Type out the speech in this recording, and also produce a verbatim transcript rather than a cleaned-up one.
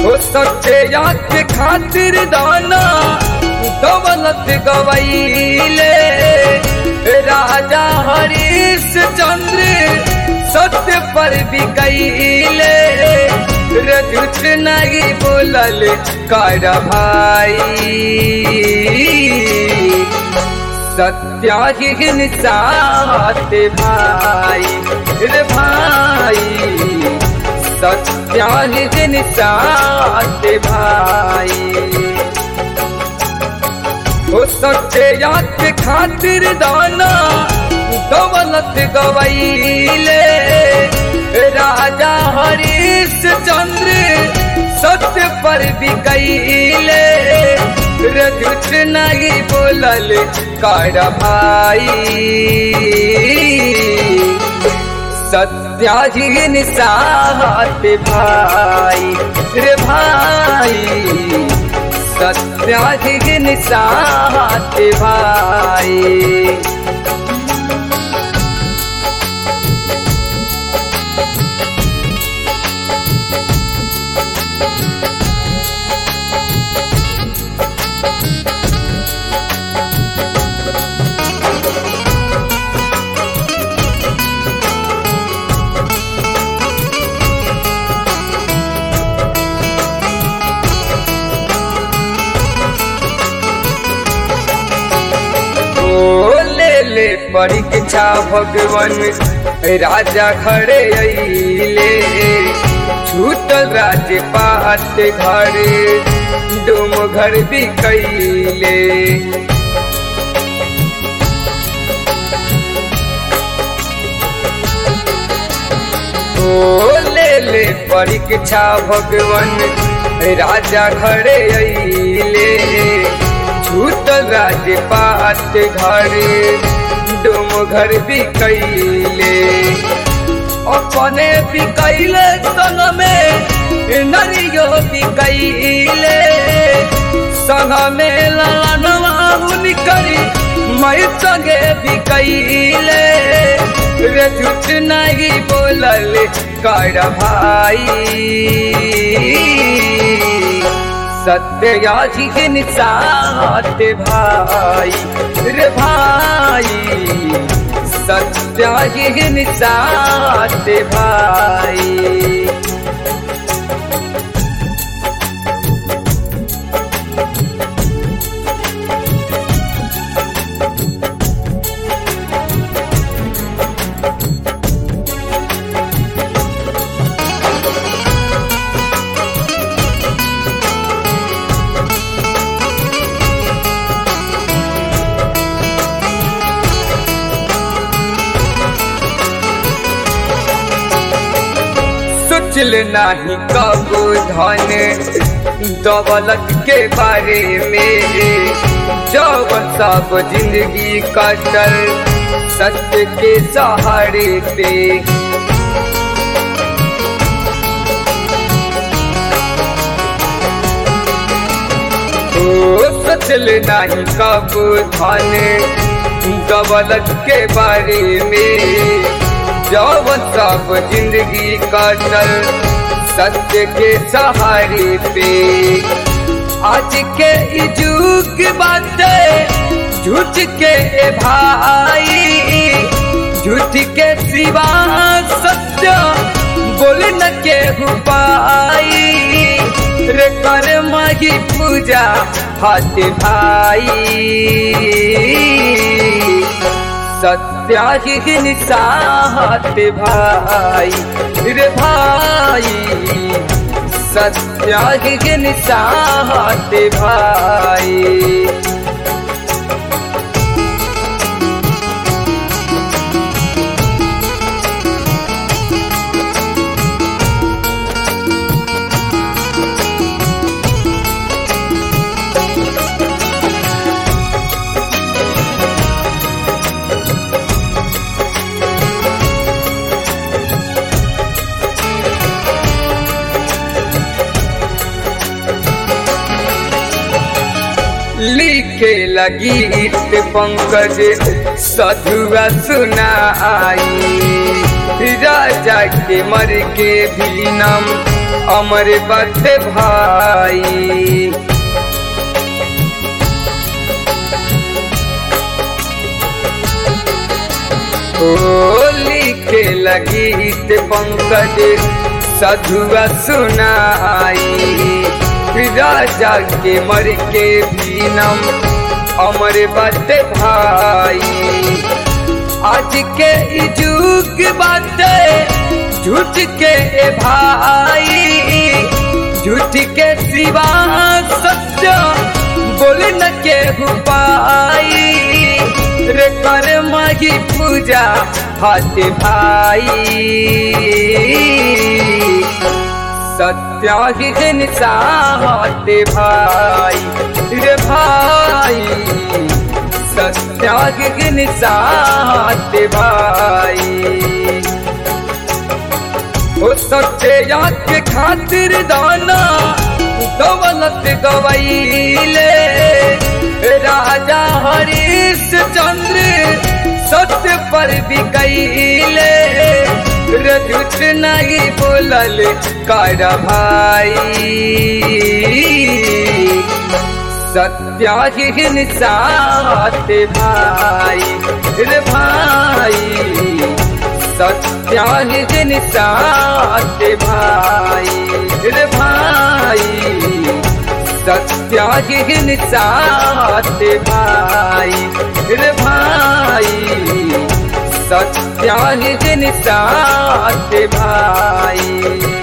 हो सच्चे याद के खातिर दाना दौलत गवैले राजा हरीश चंद्र सत्य पर बिकैले रे झूठ नहीं बोलल कर भाई सत्याहीन साथ भाई रे भाई सत्याहीन साथ भाई हो सच्चे याद के खातिर दाना दौलत गवैले राजा हरीश चंद्र सत्य पर बिकैले रे झूठ नहीं बोलल कर भाई सत्याहीन साथ भाई रे भाई सत्याहीन साथ भाई ले परीक्षा भगवान राजा घरे अइले छूटल राजपाट घरे डोम घर बिकैले ओ ले ले परीक्षा भगवान राजा घरे अइले छूटल राजपाट घरे डोम घर बिकैले अपने बिकैले संग में नरियो बिकैले संग में लानवा निकरी मैं संगे बिकैले रे झूठ नहीं बोलल कर भाई सत्याहीन साथ भाई रे भाई सत्याहीन साथ भाई सोचल नहीं कबो धन दौलत के बारे में जब सब जिंदगी कटल सत्य के सहारे पे ओ सोचल नहीं कबो धन दौलत के बारे में जब सब जिंदगी कटल सत्य के सहारे पे आज के युग बातें झूठ के भाई झूठ के सिवा सत्य बोल न के पाई रे कर माही पूजा हाथ भाई सत्याहीन साथ भाई रे भाई सत्याहीन साथ भाई लिखे लगी पंकज सधुआ सुनाई राजा के मर के भी नम अमर बत भाई। ओ लिखे लगीत पंकज साधुआ सुनाई, राजा के मर के बीनम अमर बत भाई। आज के जुग बाटे झूठ के ए भाई, झूठ के सिवा सत्य बोल न के पाई, रे कर माही पूजा हाथ भाई। सत्याग्नि साथ भाई रे भाई, सत्याग्नि साथ भाई। ओ सत्या के खातिर दाना दौलत गवैले, राजा हरीश चंद्र सत्य पर बिकैले, झूठ नहीं बोलल कर भाई। सत्याग्नि साथ भाई रे भाई, सत्याग्नि साथ भाई रे भाई, सत्याग्नि साथ भाई रे भाई, सत्याग्नि साथ भाई।